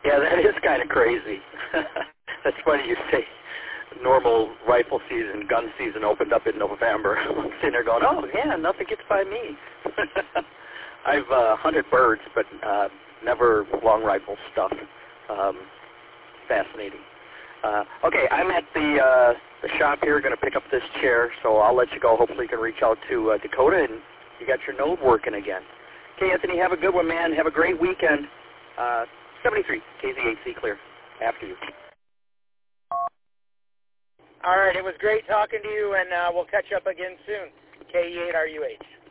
Yeah, that is kind of crazy. That's funny you say normal rifle season, gun season opened up in November. I'm sitting there going, oh, yeah, nothing gets by me. I've hunted birds, but never long rifle stuff. Fascinating. Okay, I'm at the shop here, going to pick up this chair, so I'll let you go. Hopefully you can reach out to Dakota, and you got your node working again. Okay, Anthony, have a good one, man. Have a great weekend. 73, KZ8C clear. After you. All right, it was great talking to you, and we'll catch up again soon. KE8RUH.